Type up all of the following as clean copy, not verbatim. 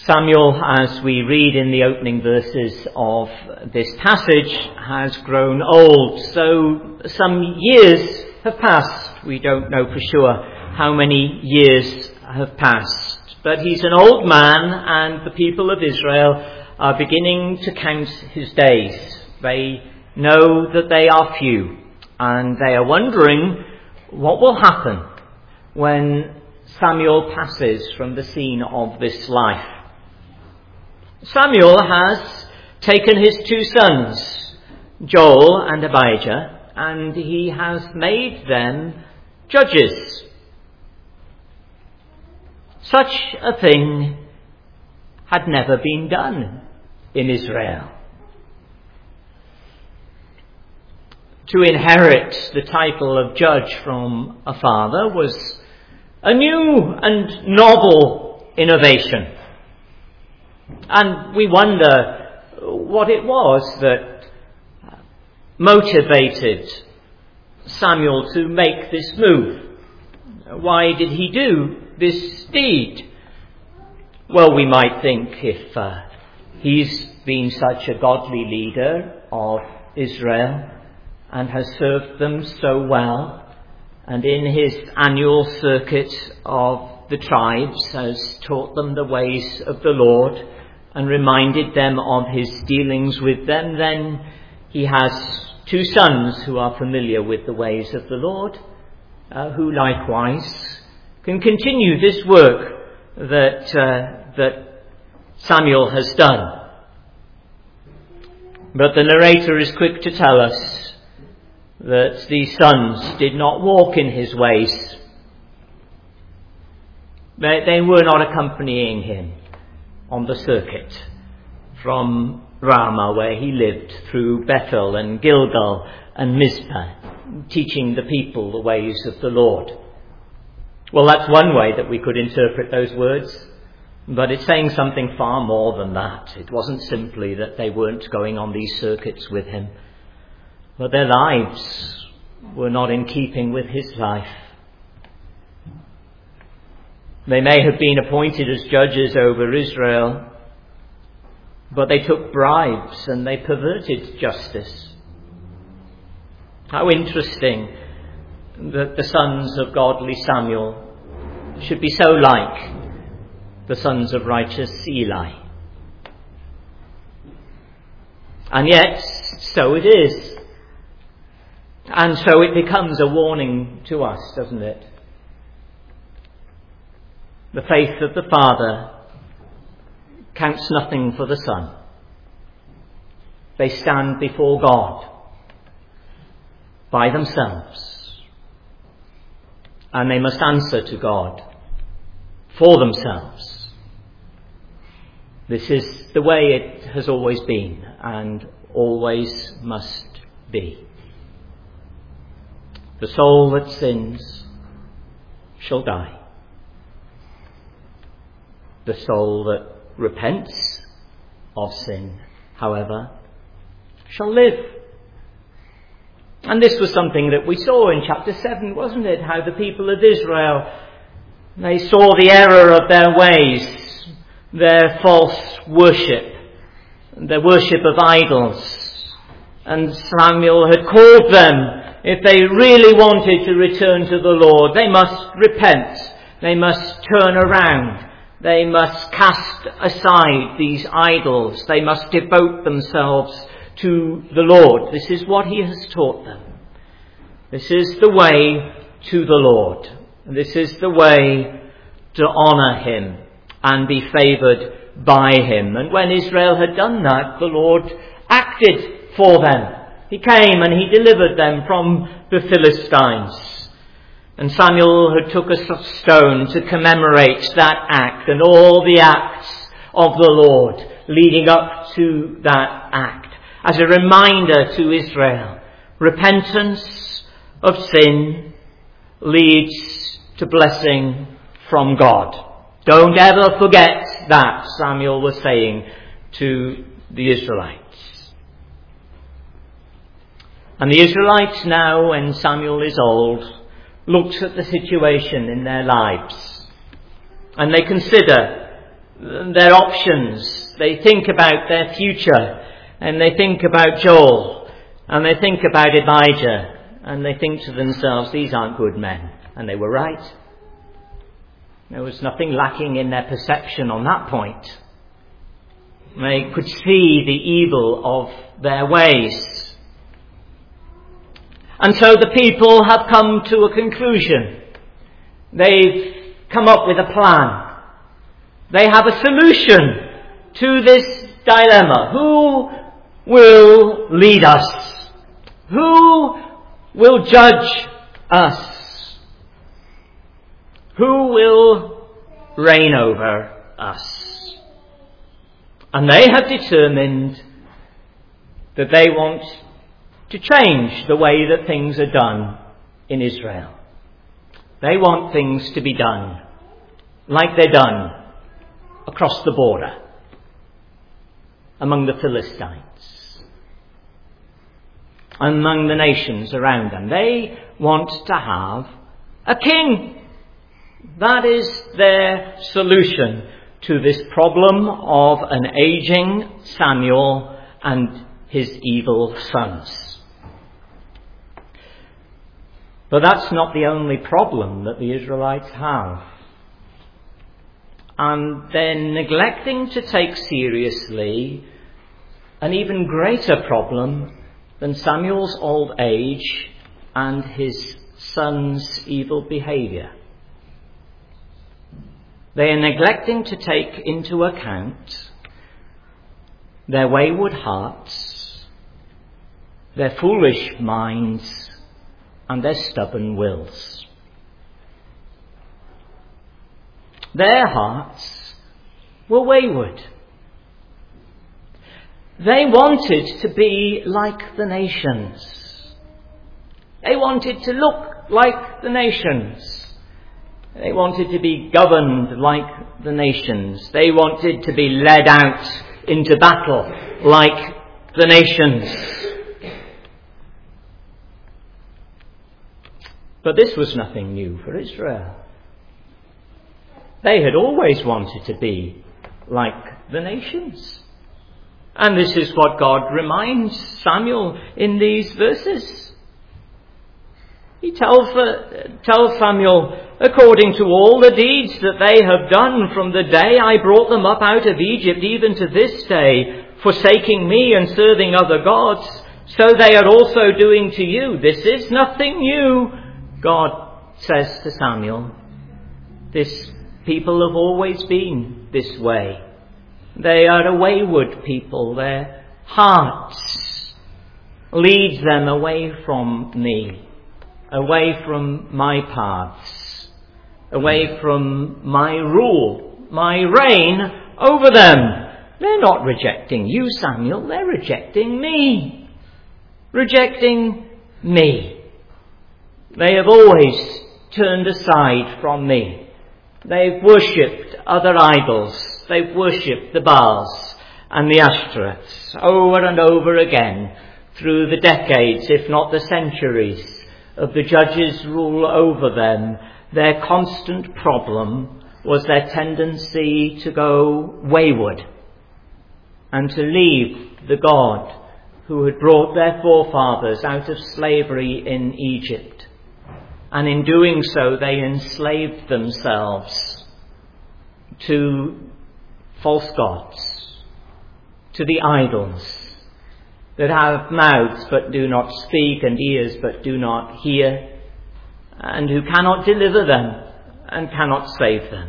Samuel, as we read in the opening verses of this passage, has grown old. So some years have passed. We don't know for sure how many years have passed. But he's an old man, and the people of Israel are beginning to count his days. They know that they are few, and they are wondering what will happen when Samuel passes from the scene of this life. Samuel has taken his two sons, Joel and Abijah, and he has made them judges. Such a thing had never been done in Israel. To inherit the title of judge from a father was a new and novel innovation. And we wonder what it was that motivated Samuel to make this move. Why did he do this deed? Well, we might think if he's been such a godly leader of Israel and has served them so well, and in his annual circuit of the tribes has taught them the ways of the Lord and reminded them of his dealings with them, then he has two sons who are familiar with the ways of the Lord, who likewise can continue this work that Samuel has done. But the narrator is quick to tell us that these sons did not walk in his ways. They were not accompanying him on the circuit from Ramah, where he lived, through Bethel and Gilgal and Mizpah, teaching the people the ways of the Lord. Well, that's one way that we could interpret those words, but it's saying something far more than that. It wasn't simply that they weren't going on these circuits with him, but their lives were not in keeping with his life. They may have been appointed as judges over Israel, but they took bribes and they perverted justice. How interesting that the sons of godly Samuel should be so like the sons of righteous Eli. And yet, so it is. And so it becomes a warning to us, doesn't it? The faith of the father counts nothing for the son. They stand before God by themselves, and they must answer to God for themselves. This is the way it has always been and always must be. The soul that sins shall die. The soul that repents of sin, however, shall live. And this was something that we saw in chapter 7, wasn't it? How the people of Israel, they saw the error of their ways, their false worship, their worship of idols. And Samuel had called them, if they really wanted to return to the Lord, they must repent. They must turn around. They must cast aside these idols. They must devote themselves to the Lord. This is what he has taught them. This is the way to the Lord. This is the way to honour him and be favoured by him. And when Israel had done that, the Lord acted for them. He came and he delivered them from the Philistines. And Samuel had took a stone to commemorate that act and all the acts of the Lord leading up to that act, as a reminder to Israel. Repentance of sin leads to blessing from God. Don't ever forget that, Samuel was saying to the Israelites. And the Israelites now, when Samuel is old, looks at the situation in their lives, and they consider their options. They think about their future, and they think about Joel, and they think about Elijah, and they think to themselves, these aren't good men. And they were right. There was nothing lacking in their perception on that point. They could see the evil of their ways. And so the people have come to a conclusion. They've come up with a plan. They have a solution to this dilemma. Who will lead us? Who will judge us? Who will reign over us? And they have determined that they want to change the way that things are done in Israel. They want things to be done like they're done across the border among the Philistines, among the nations around them. They want to have a king. That is their solution to this problem of an aging Samuel and his evil sons. But that's not the only problem that the Israelites have. And they're neglecting to take seriously an even greater problem than Samuel's old age and his son's evil behaviour. They are neglecting to take into account their wayward hearts, their foolish minds, and their stubborn wills. Their hearts were wayward. They wanted to be like the nations. They wanted to look like the nations. They wanted to be governed like the nations. They wanted to be led out into battle like the nations. But this was nothing new for Israel. They had always wanted to be like the nations. And this is what God reminds Samuel in these verses. He tells Samuel, according to all the deeds that they have done from the day I brought them up out of Egypt, even to this day, forsaking me and serving other gods, so they are also doing to you. This is nothing new, God says to Samuel. This people have always been this way. They are a wayward people. Their hearts lead them away from me, away from my paths, away from my rule, my reign over them. They're not rejecting you, Samuel. They're rejecting me. Rejecting me. They have always turned aside from me. They've worshipped other idols. They've worshipped the Baals and the Ashtoreths over and over again through the decades, if not the centuries, of the judges' rule over them. Their constant problem was their tendency to go wayward and to leave the God who had brought their forefathers out of slavery in Egypt. And in doing so, they enslaved themselves to false gods, to the idols that have mouths but do not speak and ears but do not hear, and who cannot deliver them and cannot save them.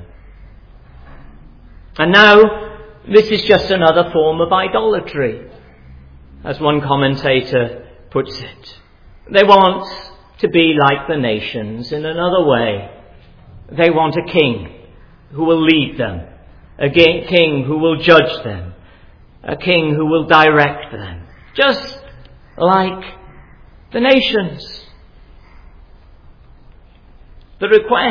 And now, this is just another form of idolatry, as one commentator puts it. They want to be like the nations in another way. They want a king who will lead them, a king who will judge them, a king who will direct them, just like the nations. The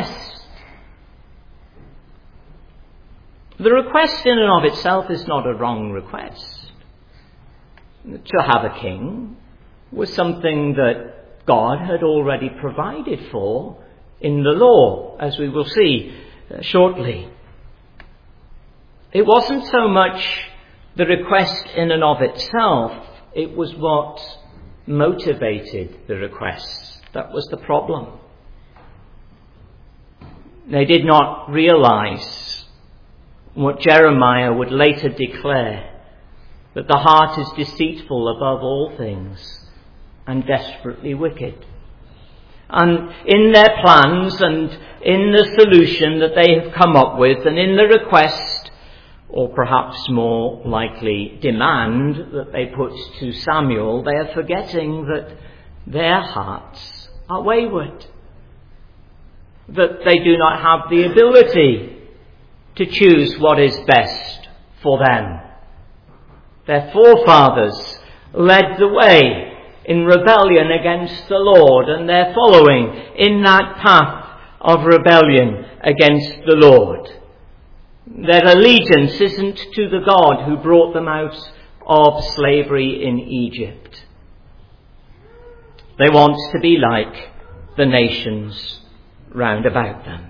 request in and of itself is not a wrong request. To have a king was something that God had already provided for in the law, as we will see shortly. It wasn't so much the request in and of itself, it was what motivated the request. That was the problem. They did not realize what Jeremiah would later declare, that the heart is deceitful above all things and desperately wicked. And in their plans and in the solution that they have come up with, and in the request, or perhaps more likely demand, that they put to Samuel, they are forgetting that their hearts are wayward, that they do not have the ability to choose what is best for them. Their forefathers led the way in rebellion against the Lord, and they're following in that path of rebellion against the Lord. Their allegiance isn't to the God who brought them out of slavery in Egypt. They want to be like the nations round about them.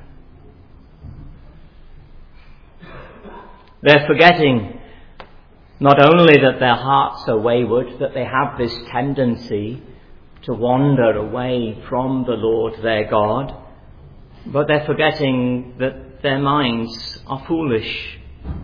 They're forgetting not only that their hearts are wayward, that they have this tendency to wander away from the Lord their God, but they're forgetting that their minds are foolish.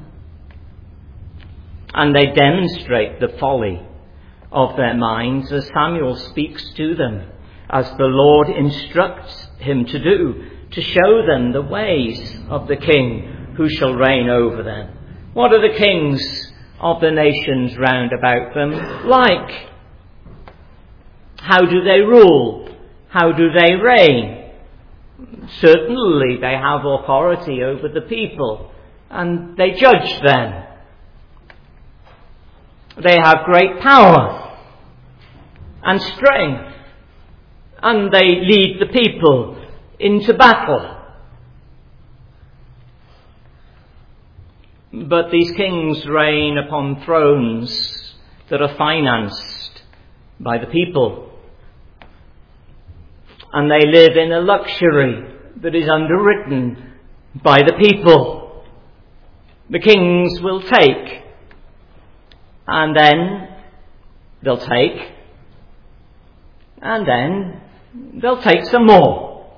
And they demonstrate the folly of their minds as Samuel speaks to them, as the Lord instructs him to do, to show them the ways of the king who shall reign over them. What are the kings of the nations round about them like? How do they rule? How do they reign? Certainly they have authority over the people, and they judge them. They have great power and strength, and they lead the people into battle. But these kings reign upon thrones that are financed by the people. And they live in a luxury that is underwritten by the people. The kings will take, and then they'll take, and then they'll take some more.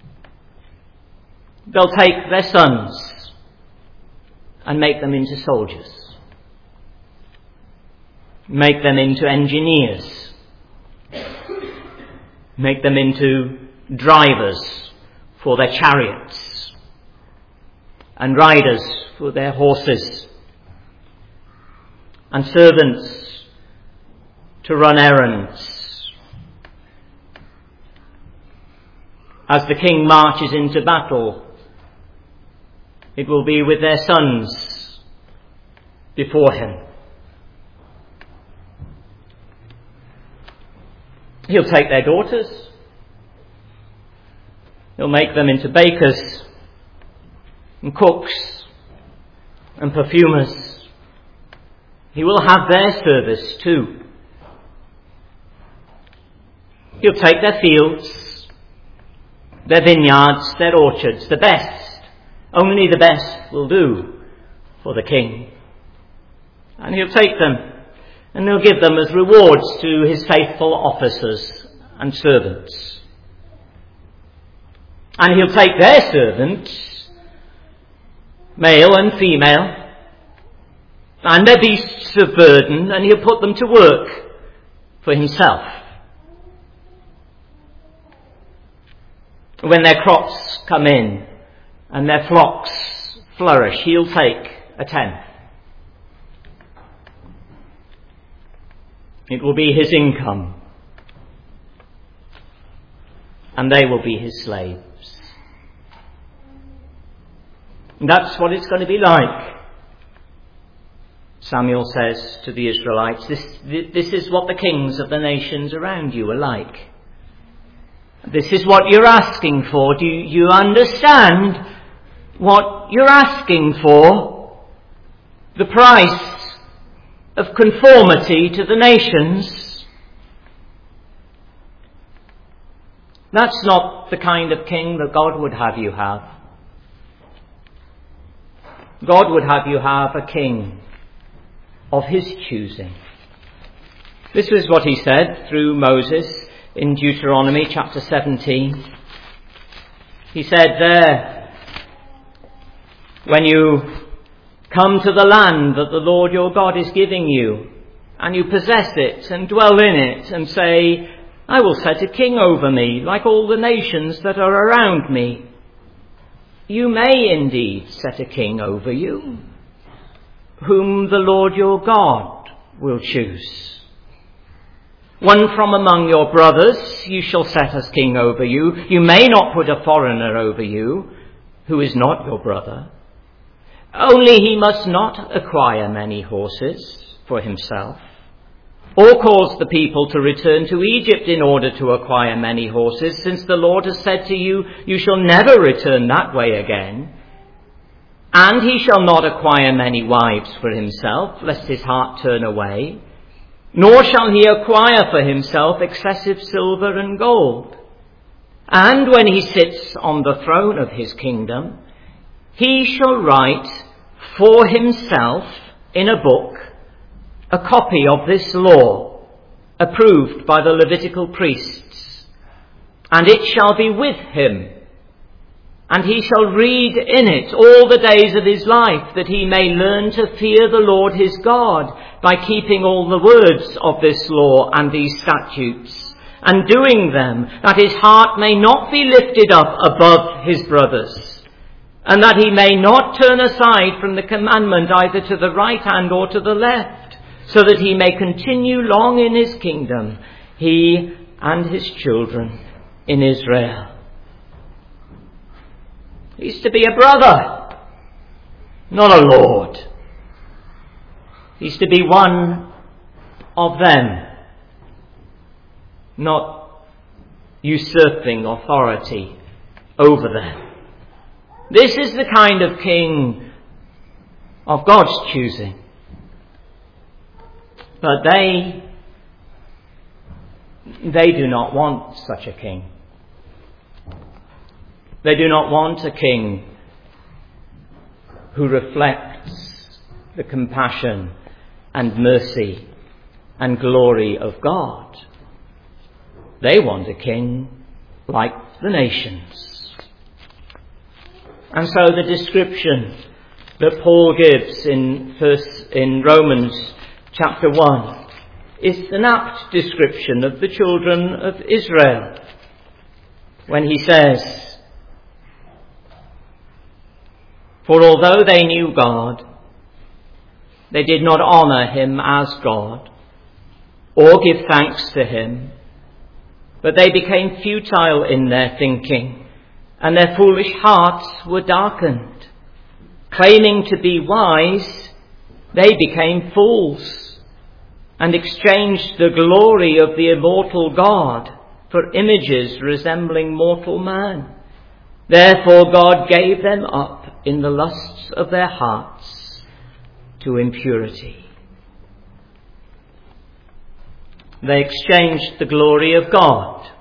They'll take their sons and make them into soldiers, make them into engineers, make them into drivers for their chariots and riders for their horses, and servants to run errands. As the king marches into battle, it will be with their sons before him. He'll take their daughters. He'll make them into bakers and cooks and perfumers. He will have their service too. He'll take their fields, their vineyards, their orchards, the best. Only the best will do for the king. And he'll take them, and he'll give them as rewards to his faithful officers and servants. And he'll take their servants, male and female, and their beasts of burden, and he'll put them to work for himself. When their crops come in and their flocks flourish, he'll take a tenth. It will be his income, and they will be his slaves. And that's what it's going to be like. Samuel says to the Israelites, this is what the kings of the nations around you are like. This is what you're asking for. Do you understand what you're asking for? The price of conformity to the nations. That's not the kind of king that God would have you have. God would have you have a king of his choosing. This was what he said through Moses in Deuteronomy chapter 17. He said there, when you come to the land that the Lord your God is giving you, and you possess it and dwell in it, and say, I will set a king over me, like all the nations that are around me. You may indeed set a king over you, whom the Lord your God will choose. One from among your brothers you shall set as king over you. You may not put a foreigner over you, who is not your brother. Only he must not acquire many horses for himself, or cause the people to return to Egypt in order to acquire many horses, since the Lord has said to you, you shall never return that way again. And he shall not acquire many wives for himself, lest his heart turn away, nor shall he acquire for himself excessive silver and gold. And when he sits on the throne of his kingdom, he shall write for himself in a book a copy of this law, approved by the Levitical priests, and it shall be with him, and he shall read in it all the days of his life, that he may learn to fear the Lord his God by keeping all the words of this law and these statutes, and doing them, that his heart may not be lifted up above his brothers, and that he may not turn aside from the commandment either to the right hand or to the left, so that he may continue long in his kingdom, he and his children in Israel. He's to be a brother, not a lord. He's to be one of them, not usurping authority over them. This is the kind of king of God's choosing. But they do not want such a king. They do not want a king who reflects the compassion and mercy and glory of God. They want a king like the nations. And so the description that Paul gives in Romans chapter 1 is an apt description of the children of Israel, when he says, for although they knew God, they did not honour him as God, or give thanks to him, but they became futile in their thinking, and their foolish hearts were darkened. Claiming to be wise, they became fools, and exchanged the glory of the immortal God for images resembling mortal man. Therefore God gave them up in the lusts of their hearts to impurity. They exchanged the glory of God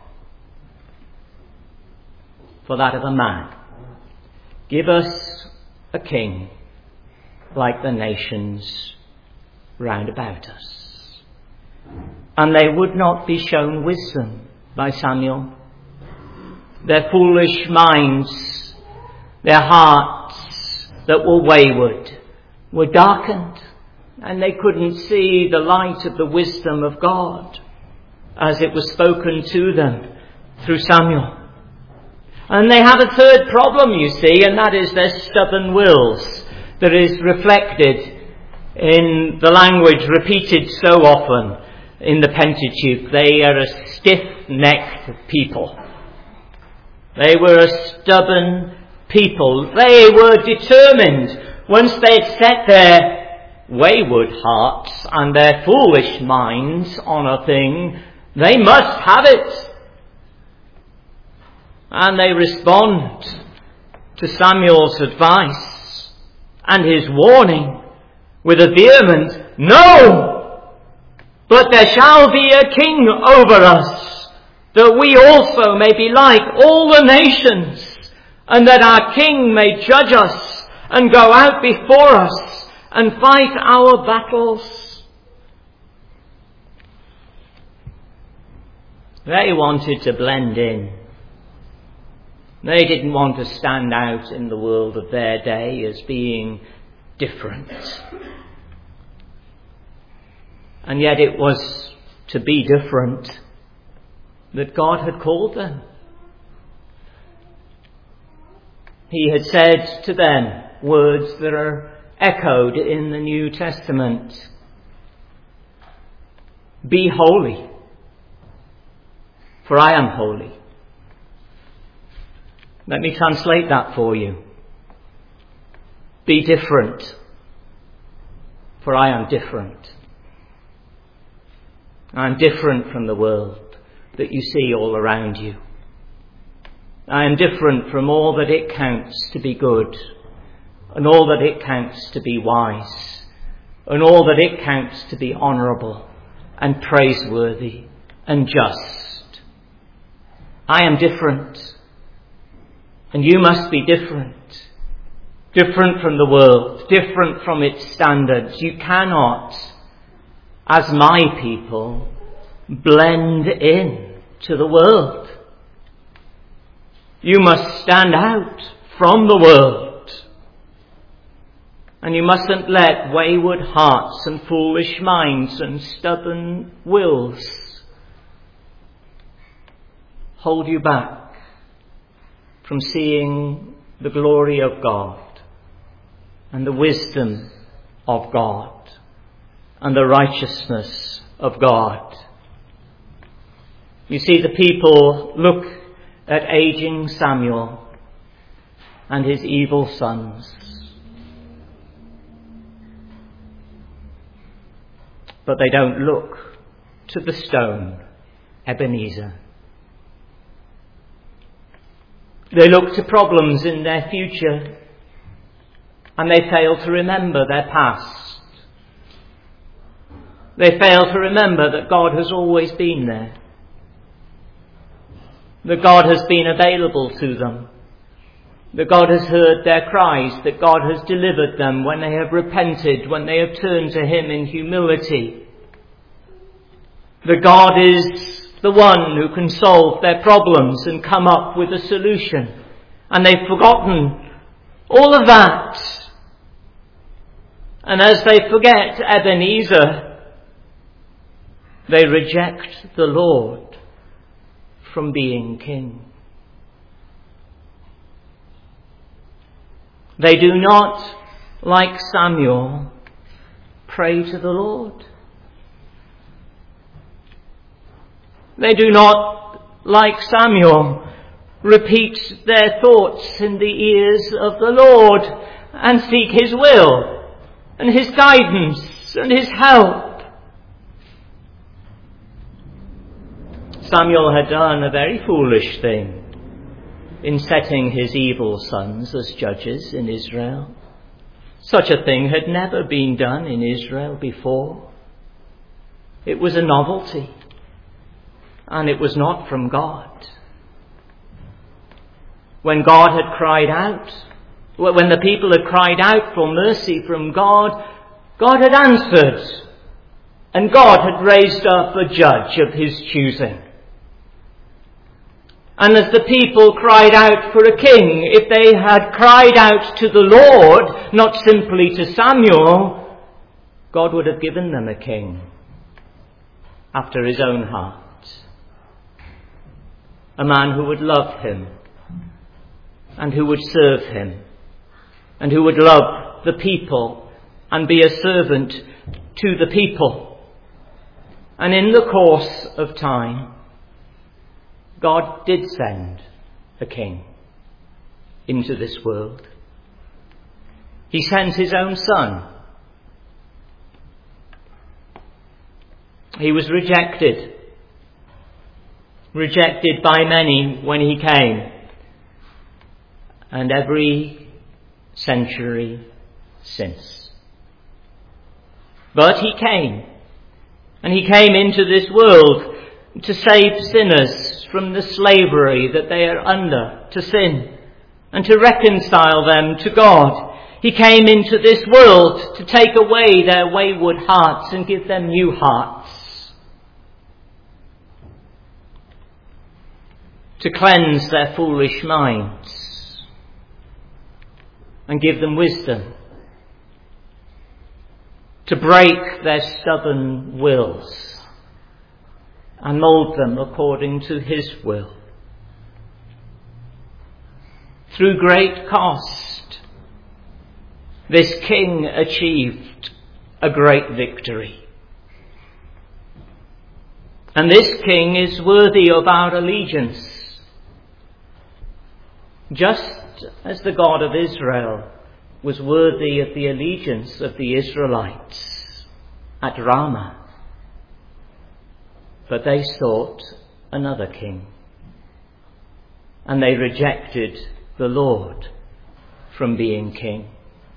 for that of a man. Give us a king like the nations round about us. And they would not be shown wisdom by Samuel. Their foolish minds, their hearts that were wayward, were darkened, and they couldn't see the light of the wisdom of God as it was spoken to them through Samuel. And they have a third problem, you see, and that is their stubborn wills, that is reflected in the language repeated so often in the Pentateuch. They are a stiff-necked people. They were a stubborn people. They were determined, once they had set their wayward hearts and their foolish minds on a thing, they must have it. And they respond to Samuel's advice and his warning with a vehement, no! But there shall be a king over us, that we also may be like all the nations, and that our king may judge us and go out before us and fight our battles. They wanted to blend in. They didn't want to stand out in the world of their day as being different. And yet it was to be different that God had called them. He had said to them words that are echoed in the New Testament. Be holy, for I am holy. Let me translate that for you. Be different, for I am different. I am different from the world that you see all around you. I am different from all that it counts to be good, and all that it counts to be wise, and all that it counts to be honourable and praiseworthy and just. I am different, and you must be different. Different from the world, different from its standards. You cannot, as my people, blend in to the world. You must stand out from the world. And you mustn't let wayward hearts and foolish minds and stubborn wills hold you back from seeing the glory of God and the wisdom of God and the righteousness of God. You see, the people look at aging Samuel and his evil sons, but they don't look to the stone Ebenezer. They look to problems in their future, and they fail to remember their past. They fail to remember that God has always been there, that God has been available to them, that God has heard their cries, that God has delivered them when they have repented, when they have turned to Him in humility, that God is the one who can solve their problems and come up with a solution. And they've forgotten all of that. And as they forget Ebenezer, they reject the Lord from being king. They do not, like Samuel, pray to the Lord. They do not, like Samuel, repeat their thoughts in the ears of the Lord and seek His will and His guidance and His help. Samuel had done a very foolish thing in setting his evil sons as judges in Israel. Such a thing had never been done in Israel before. It was a novelty, and it was not from God. When God had cried out, when the people had cried out for mercy from God, God had answered, and God had raised up a judge of His choosing. And as the people cried out for a king, if they had cried out to the Lord, not simply to Samuel, God would have given them a king after His own heart. A man who would love Him and who would serve Him and who would love the people and be a servant to the people. And in the course of time, God did send a king into this world. He sent His own Son. He was rejected by many when He came, and every century since. But He came, and He came into this world to save sinners from the slavery that they are under to sin, and to reconcile them to God. He came into this world to take away their wayward hearts and give them new hearts, to cleanse their foolish minds and give them wisdom, to break their stubborn wills and mould them according to his will. Through great cost, this King achieved a great victory. And this King is worthy of our allegiance, just as the God of Israel was worthy of the allegiance of the Israelites at Ramah. But they sought another king, and they rejected the Lord from being king.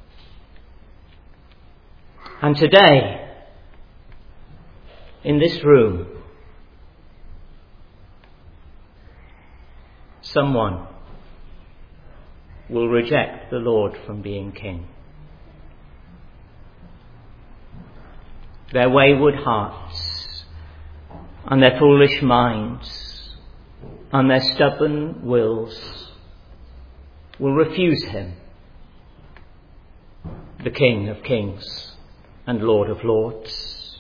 And today, in this room, someone will reject the Lord from being king. Their wayward hearts and their foolish minds and their stubborn wills will refuse him, the King of Kings and Lord of Lords.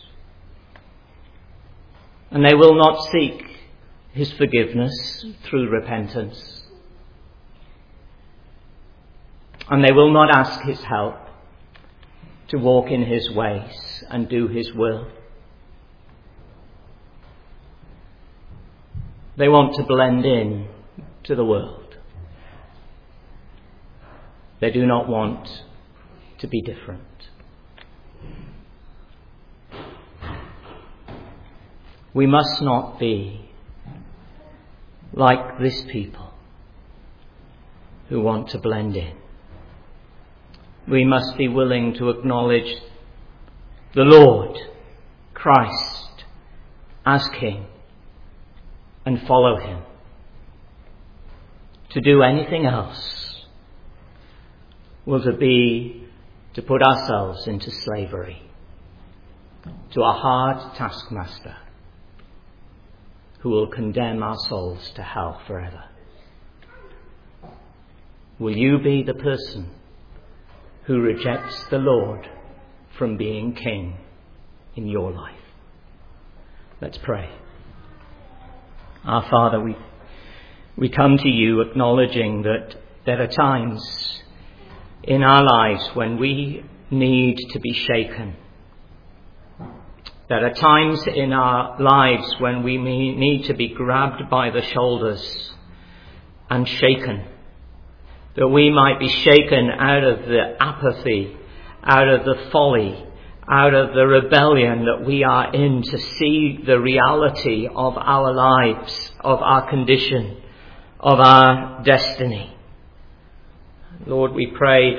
And they will not seek his forgiveness through repentance. And they will not ask his help to walk in his ways and do his will. They want to blend in to the world. They do not want to be different. We must not be like this people who want to blend in. We must be willing to acknowledge the Lord, Christ, as King and follow him. To do anything else will be to put ourselves into slavery to a hard taskmaster who will condemn our souls to hell forever. Will you be the person who rejects the Lord from being king in your life? Let's pray. Our Father, we come to you acknowledging that there are times in our lives when we need to be shaken. There are times in our lives when we need to be grabbed by the shoulders and shaken, that we might be shaken out of the apathy, out of the folly, out of the rebellion that we are in, to see the reality of our lives, of our condition, of our destiny. Lord, we pray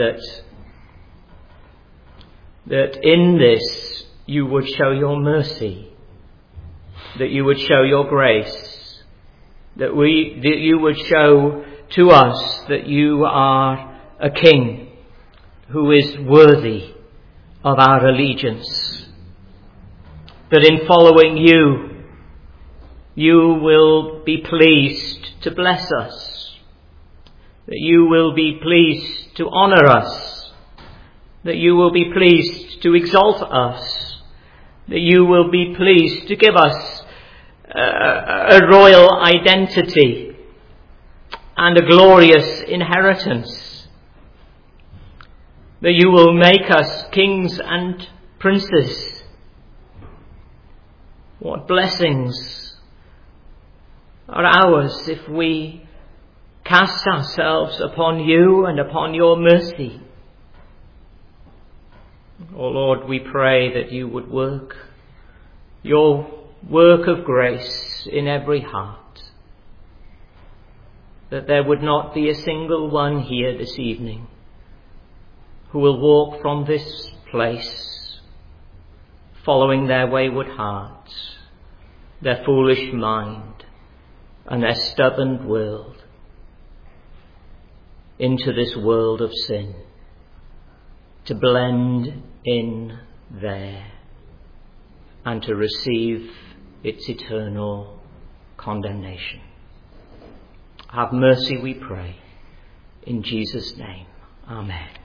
that in this you would show your mercy, that you would show your grace, that you would show to us that you are a king who is worthy of our allegiance. That in following you, you will be pleased to bless us, that you will be pleased to honour us, that you will be pleased to exalt us, that you will be pleased to give us a royal identity and a glorious inheritance, that you will make us kings and princes. What blessings are ours if we cast ourselves upon you and upon your mercy. Oh Lord, we pray that you would work your work of grace in every heart, that there would not be a single one here this evening who will walk from this place following their wayward hearts, their foolish mind, and their stubborn will into this world of sin. to blend in there and to receive its eternal condemnation. Have mercy, we pray, in Jesus' name. Amen.